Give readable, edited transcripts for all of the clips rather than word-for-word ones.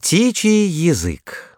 Птичий язык.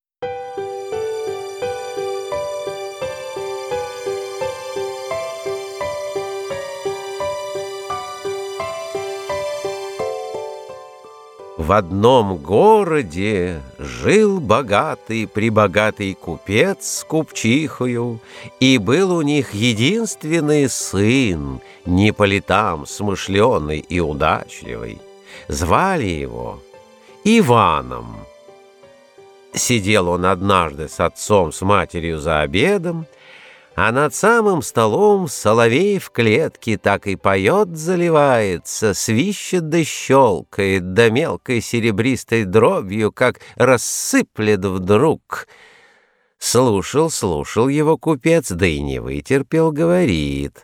В одном городе жил богатый-пребогатый купец с купчихою, и был у них единственный сын, не по летам смышленый и удачливый. Звали его Иваном. Сидел он однажды с отцом, с матерью за обедом, а над самым столом соловей в клетке так и поет, заливается, свищет да щелкает, да мелкой серебристой дробью, как рассыплет вдруг. Слушал его купец, да и не вытерпел, говорит: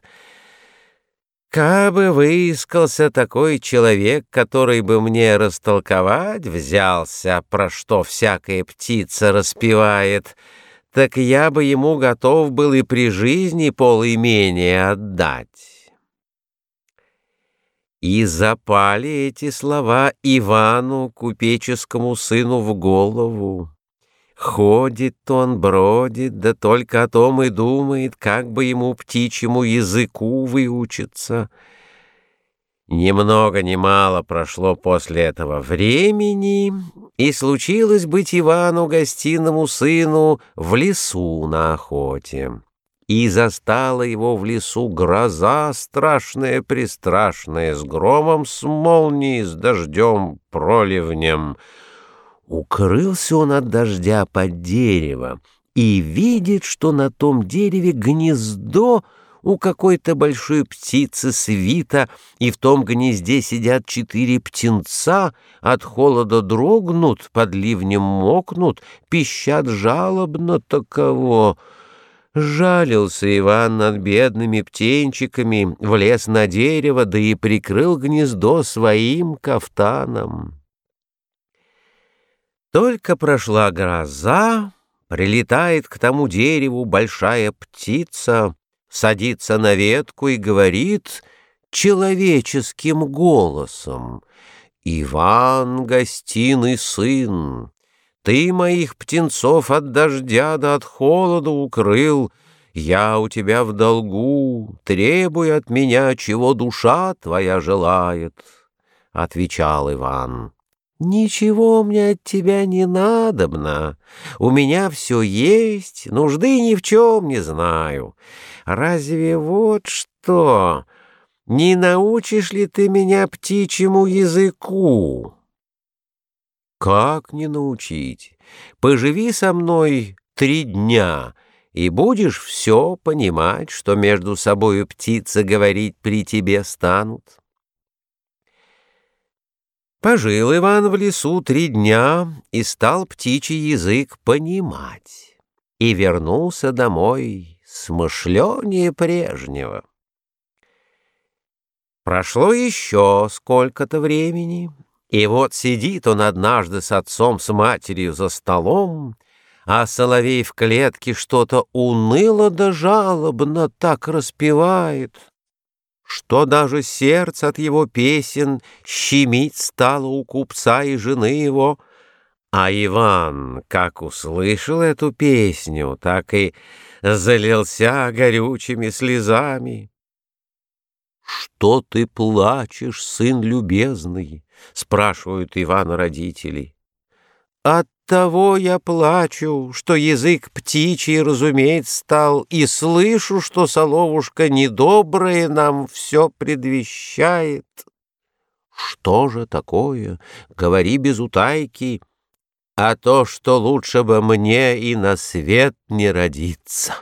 «Кабы выискался такой человек, который бы мне растолковать взялся, про что всякая птица распевает, так я бы ему готов был и при жизни полимения отдать». И запали эти слова Ивану, купеческому сыну, в голову. Ходит он, бродит, да только о том и думает, как бы ему птичьему языку выучиться. Ни много ни мало прошло после этого времени, и случилось быть Ивану, гостиному сыну, в лесу на охоте. И застала его в лесу гроза страшная-престрашная, с громом, с молнией, с дождем, проливнем. Укрылся он от дождя под дерево и видит, что на том дереве гнездо у какой-то большой птицы свита, и в том гнезде сидят 4 птенца, от холода дрогнут, под ливнем мокнут, пищат жалобно таково. Жалился Иван над бедными птенчиками, влез на дерево, да и прикрыл гнездо своим кафтаном. Только прошла гроза, прилетает к тому дереву большая птица, садится на ветку и говорит человеческим голосом: «Иван, гостиный сын, ты моих птенцов от дождя да от холода укрыл, я у тебя в долгу, требуй от меня, чего душа твоя желает». Отвечал Иван: «Ничего мне от тебя не надобно, у меня все есть, нужды ни в чем не знаю. Разве вот что, не научишь ли ты меня птичьему языку?» «Как не научить? Поживи со мной 3 дня, и будешь все понимать, что между собою птицы говорить при тебе станут». Пожил Иван в лесу 3 дня и стал птичий язык понимать, и вернулся домой смышленнее прежнего. Прошло еще сколько-то времени, и вот сидит он однажды с отцом, с матерью за столом, а соловей в клетке что-то уныло да жалобно так распевает, что даже сердце от его песен щемить стало у купца и жены его. А Иван, как услышал эту песню, так и залился горючими слезами. «Что ты плачешь, сын любезный?» — спрашивают Ивана родители. «Оттого я плачу, что язык птичий разуметь стал, и слышу, что соловушка недоброе нам все предвещает». «Что же такое? Говори без утайки, а то, что лучше бы мне и на свет не родиться».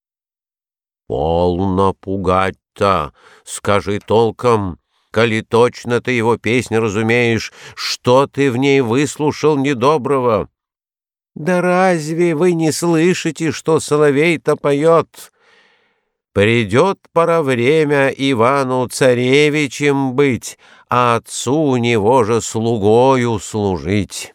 «Полно пугать-то, скажи толком, коли точно ты его песнь разумеешь, что ты в ней выслушал недоброго?» «Да разве вы не слышите, что соловей-то поет? Придет пора время Ивану царевичем быть, а отцу у него же слугою служить».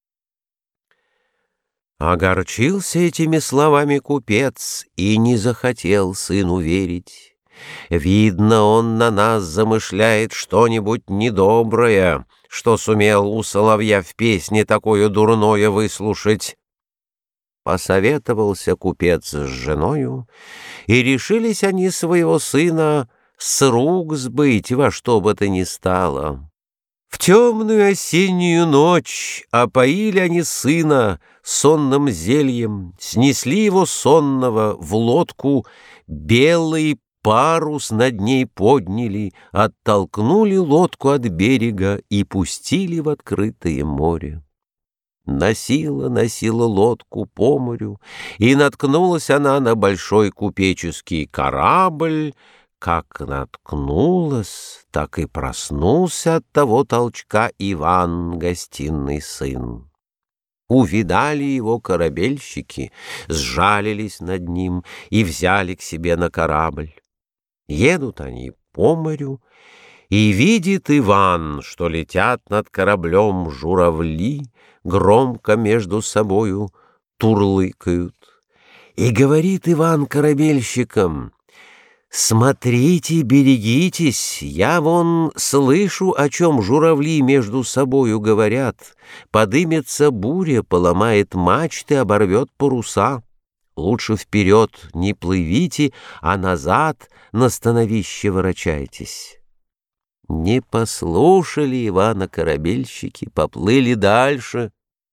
Огорчился этими словами купец и не захотел сыну верить. Видно, он на нас замышляет что-нибудь недоброе, что сумел у соловья в песне такое дурное выслушать. Посоветовался купец с женою, и решились они своего сына с рук сбыть во что бы то ни стало. В темную осеннюю ночь опоили они сына сонным зельем, снесли его сонного в лодку, белый парус над ней подняли, оттолкнули лодку от берега и пустили в открытое море. Носила лодку по морю, и наткнулась она на большой купеческий корабль. Как наткнулась, так и проснулся от того толчка Иван, гостиный сын. Увидали его корабельщики, сжалились над ним и взяли к себе на корабль. Едут они по морю, и видит Иван, что летят над кораблем журавли, громко между собою турлыкают. И говорит Иван корабельщикам: «Смотрите, берегитесь, я вон слышу, о чем журавли между собою говорят. Подымется буря, поломает мачты, оборвет паруса. Лучше вперед не плывите, а назад на становище ворочайтесь». Не послушали Ивана корабельщики, поплыли дальше.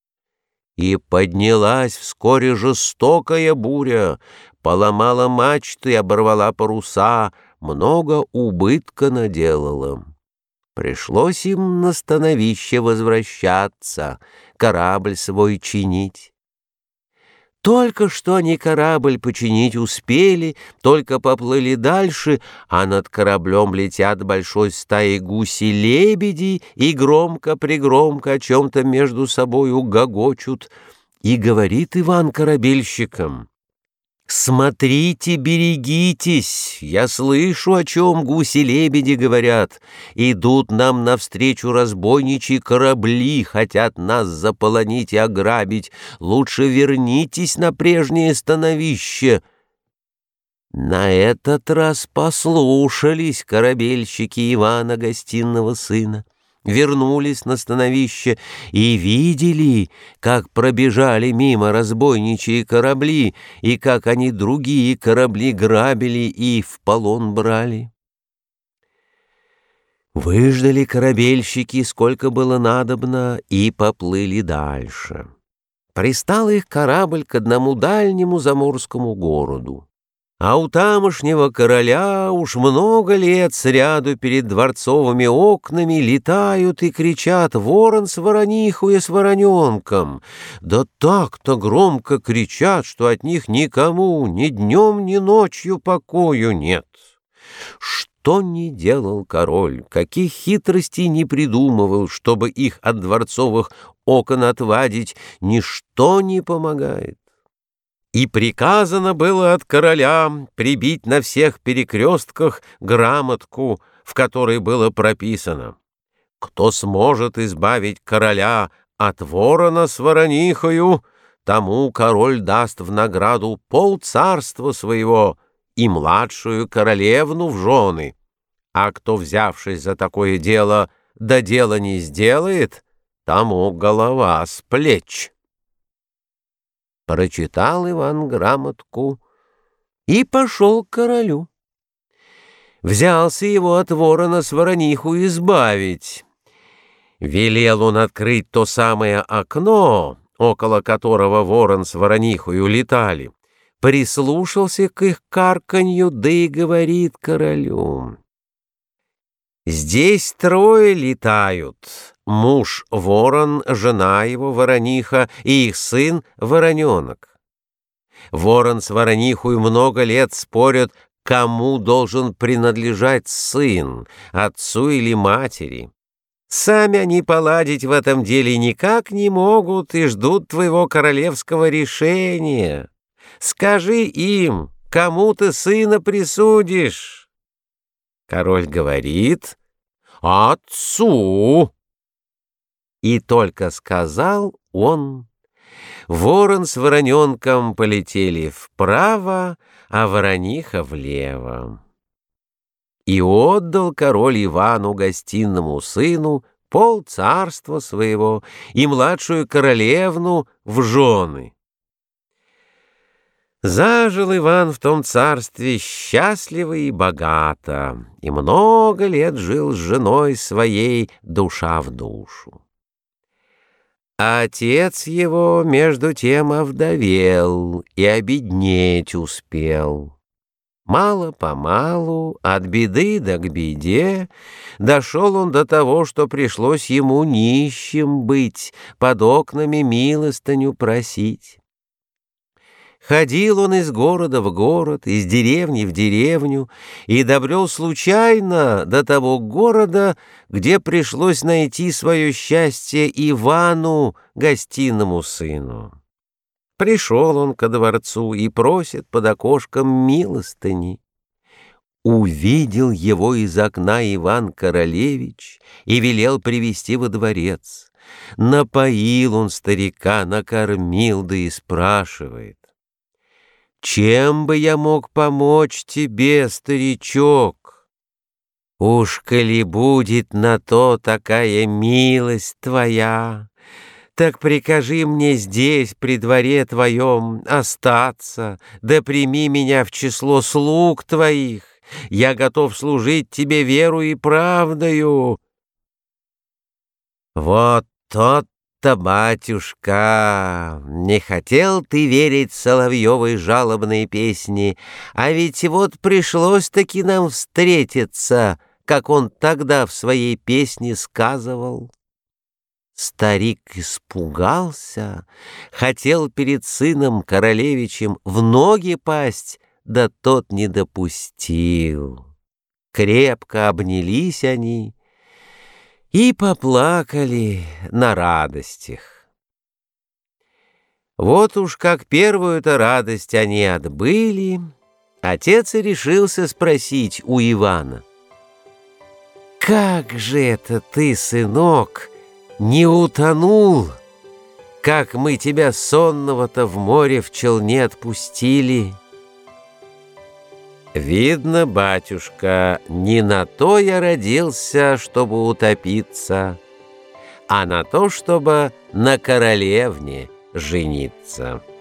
И поднялась вскоре жестокая буря, поломала мачты, оборвала паруса, много убытка наделала. Пришлось им на становище возвращаться, корабль свой чинить. Только что они корабль починить успели, только поплыли дальше, а над кораблем летят большой стаей гуси-лебеди и громко-пригромко о чем-то между собою гогочут. И говорит Иван корабельщикам: «Смотрите, берегитесь, я слышу, о чем гуси-лебеди говорят. Идут нам навстречу разбойничьи корабли, хотят нас заполонить и ограбить. Лучше вернитесь на прежнее становище». На этот раз послушались корабельщики Ивана гостиного сына. Вернулись на становище и видели, как пробежали мимо разбойничьи корабли, и как они другие корабли грабили и в полон брали. Выждали корабельщики, сколько было надобно, и поплыли дальше. Пристал их корабль к одному дальнему заморскому городу. А у тамошнего короля уж много лет сряду перед дворцовыми окнами летают и кричат ворон с воронихой и с вороненком. Да так-то громко кричат, что от них никому ни днем, ни ночью покою нет. Что ни делал король, каких хитростей не придумывал, чтобы их от дворцовых окон отвадить, ничто не помогает. И приказано было от короля прибить на всех перекрестках грамотку, в которой было прописано: кто сможет избавить короля от ворона с воронихою, тому король даст в награду полцарства своего и младшую королевну в жены. А кто, взявшись за такое дело, да дело не сделает, тому голова с плеч. Прочитал Иван грамотку и пошел к королю. Взялся его от ворона с ворониху избавить. Велел он открыть то самое окно, около которого ворон с воронихою летали, прислушался к их карканью, да и говорит королю: «Здесь трое летают: муж — ворон, жена его — ворониха и их сын — вороненок. Ворон с воронихой много лет спорят, кому должен принадлежать сын, отцу или матери. Сами они поладить в этом деле никак не могут и ждут твоего королевского решения. Скажи им, кому ты сына присудишь». Король говорит: «Отцу». И только сказал он, ворон с вороненком полетели вправо, а ворониха влево. И отдал король Ивану гостинному сыну пол царства своего и младшую королевну в жены. Зажил Иван в том царстве счастливо и богато, и много лет жил с женой своей душа в душу. А отец его между тем овдовел и обеднеть успел. Мало-помалу, от беды да к беде, дошел он до того, что пришлось ему нищим быть, под окнами милостыню просить. Ходил он из города в город, из деревни в деревню, и добрел случайно до того города, где пришлось найти свое счастье Ивану, гостиному сыну. Пришел он ко дворцу и просит под окошком милостыни. Увидел его из окна Иван-Королевич и велел привести во дворец. Напоил он старика, накормил, да и спрашивает: «Чем бы я мог помочь тебе, старичок? Уж коли будет на то такая милость твоя, так прикажи мне здесь, при дворе твоем, остаться, да прими меня в число слуг твоих. Я готов служить тебе верою и правдою». Вот тот-то, батюшка, не хотел ты верить соловьевой жалобной песни, а ведь вот пришлось-таки нам встретиться, как он тогда в своей песне сказывал. Старик испугался, хотел перед сыном королевичем в ноги пасть, да тот не допустил. Крепко обнялись они и поплакали на радостях. Вот уж как первую-то радость они отбыли, отец и решился спросить у Ивана: «Как же это ты, сынок, не утонул, как мы тебя сонного-то в море в челне отпустили?» «Видно, батюшка, не на то я родился, чтобы утопиться, а на то, чтобы на королевне жениться».